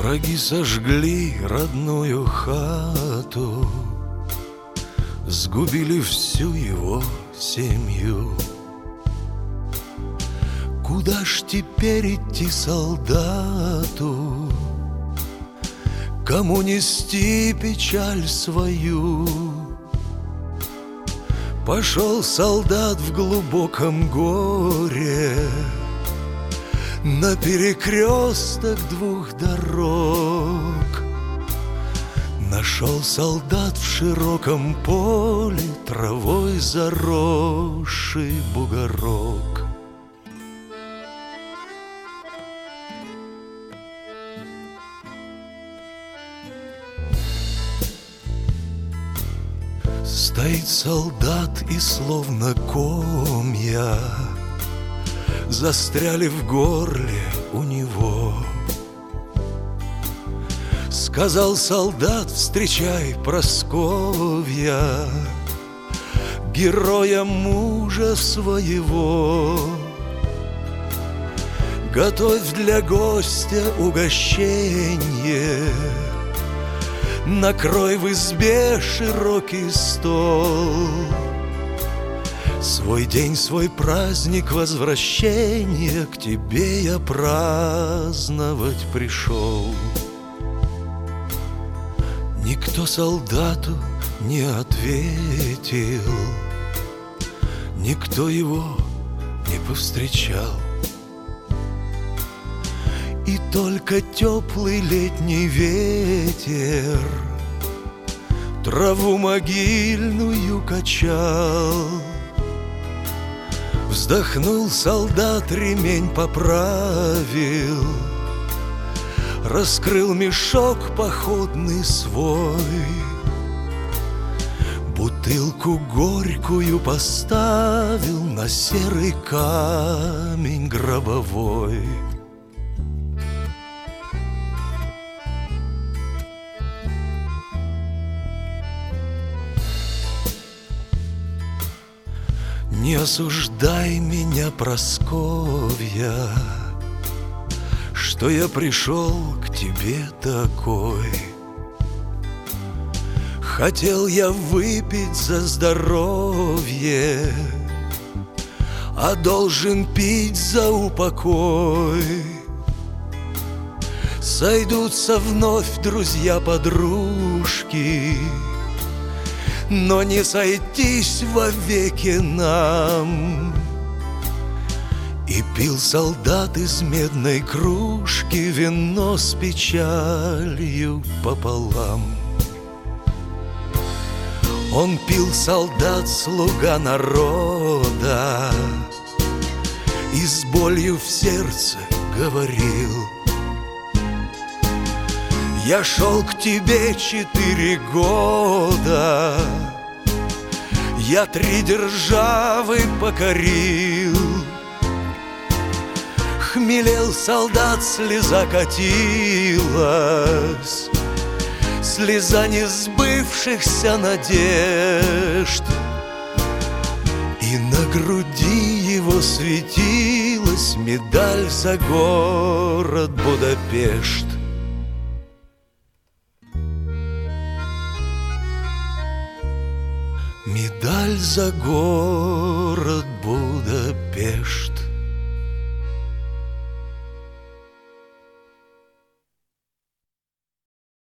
Враги сожгли родную хату, сгубили всю его семью. Куда ж теперь идти солдату? Кому нести печаль свою? Пошел солдат в глубоком горе на перекресток двух дорог. Нашел солдат в широком поле травой заросший бугорок. Стоит солдат, и словно комья застряли в горле у него. Сказал солдат: встречай, Прасковья, героя мужа своего. Готовь для гостя угощенье, накрой в избе широкий стол. Свой день, свой праздник возвращения к тебе я праздновать пришел. Никто солдату не ответил, никто его не повстречал. И только теплый летний ветер траву могильную качал. Вздохнул солдат, ремень поправил, раскрыл мешок походный свой, бутылку горькую поставил на серый камень гробовой. Не осуждай меня, Прасковья, что я пришел к тебе такой. Хотел я выпить за здоровье, а должен пить за упокой. Сойдутся вновь друзья-подружки, но не сойтись вовеки нам. И пил солдат из медной кружки вино с печалью пополам. Он пил, солдат, слуга народа, и с болью в сердце говорил: я шел к тебе 4 года, я 3 державы покорил. Хмелел солдат, слеза катилась, слеза несбывшихся надежд. И на груди его светилась медаль за город Будапешт. Медаль за город Будапешт.